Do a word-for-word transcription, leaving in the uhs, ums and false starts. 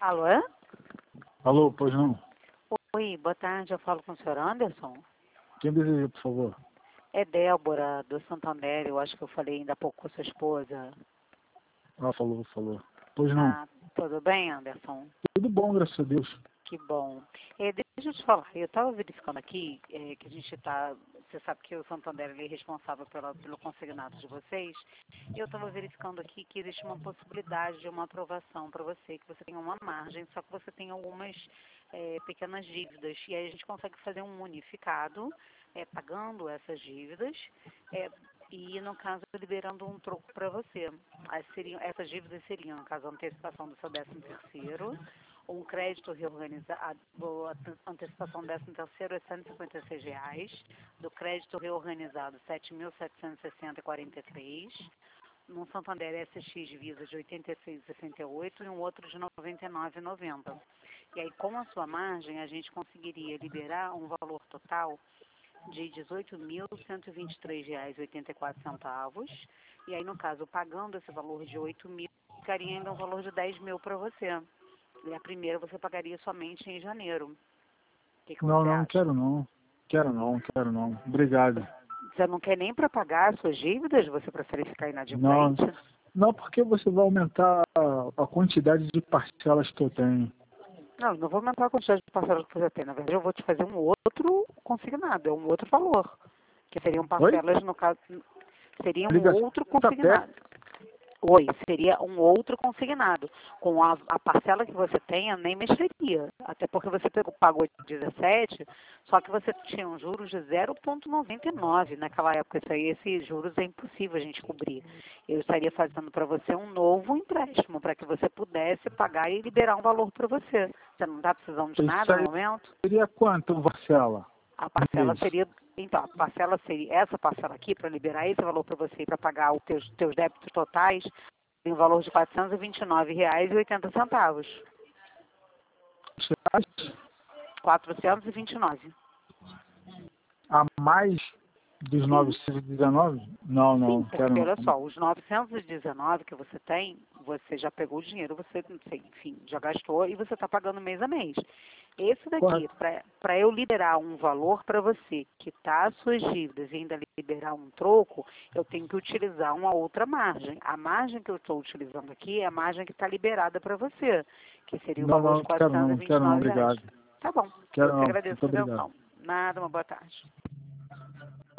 Alô? Alô, pois não? Oi, boa tarde, eu falo com o senhor Anderson. Quem deseja, por favor? É Débora, do Santander, eu acho que eu falei ainda há pouco com a sua esposa. Ah, falou, falou. Pois não. Ah, tudo bem, Anderson? Tudo bom, graças a Deus. Que bom. É, deixa eu te falar, eu estava verificando aqui é, que a gente está, você sabe que o Santander ele é responsável pela, pelo consignado de vocês, e eu estava verificando aqui que existe uma possibilidade de uma aprovação para você, que você tem uma margem, só que você tem algumas é, pequenas dívidas, e aí a gente consegue fazer um unificado, é, pagando essas dívidas, é, e no caso liberando um troco para você. As seriam, essas dívidas seriam, no caso, a antecipação do seu décimo terceiro, um crédito reorganizado, a antecipação do décimo terceiro é cento e cinquenta e seis reais, do crédito reorganizado sete mil setecentos e sessenta e quarenta e três, num Santander S X Visa de oitenta e seis e sessenta e oito e um outro de noventa e nove e noventa. E aí, com a sua margem, a gente conseguiria liberar um valor total de dezoito mil cento e vinte e três reais e oitenta e quatro centavos. E aí, no caso, pagando esse valor de oito mil, ficaria ainda um valor de dez mil para você. E a primeira você pagaria somente em janeiro. O que, que Não, você não, não acha? quero não. Quero não, quero não. Obrigado. Você não quer nem para pagar as suas dívidas? Você prefere ficar Não, inadimplente? não porque você vai aumentar a quantidade de parcelas que eu tenho. Não, não vou aumentar a quantidade de parcelas que você tem. Na verdade, eu vou te fazer um outro consignado, é um outro valor. Que seriam Oi? parcelas, no caso, seria A um ligação outro tá consignado. perto. Oi, seria um outro consignado. Com a, a parcela que você tenha, nem mexeria. Até porque você pegou, pagou dezessete, só que você tinha um juros de zero vírgula noventa e nove naquela época. Isso aí, esses juros é impossível a gente cobrir. Eu estaria fazendo para você um novo empréstimo, para que você pudesse pagar e liberar um valor para você. Você não está precisando de Isso nada no aí momento? seria quanto parcela? A No parcela mês? seria, então, a parcela seria, essa parcela aqui, para liberar esse valor para você e para pagar os teus, teus débitos totais, tem um valor de quatrocentos e vinte e nove reais e oitenta centavos. Reais? quatrocentos e vinte e nove. A mais dos Sim, novecentos e dezenove? Não, sim, não, quero porque olha não. só, os novecentos e dezenove que você tem, você já pegou o dinheiro, você, não sei, enfim, já gastou e você está pagando mês a mês. Esse daqui, Correto. para eu liberar um valor para você, quitar as suas dívidas e ainda liberar um troco, eu tenho que utilizar uma outra margem. A margem que eu estou utilizando aqui é a margem que está liberada para você, que seria o Não, valor não, de não quero quatrocentos e não, vinte e quero não, nove reais. obrigado. Tá bom, eu Quero te não, agradeço muito a obrigado. atenção. Nada, uma boa tarde.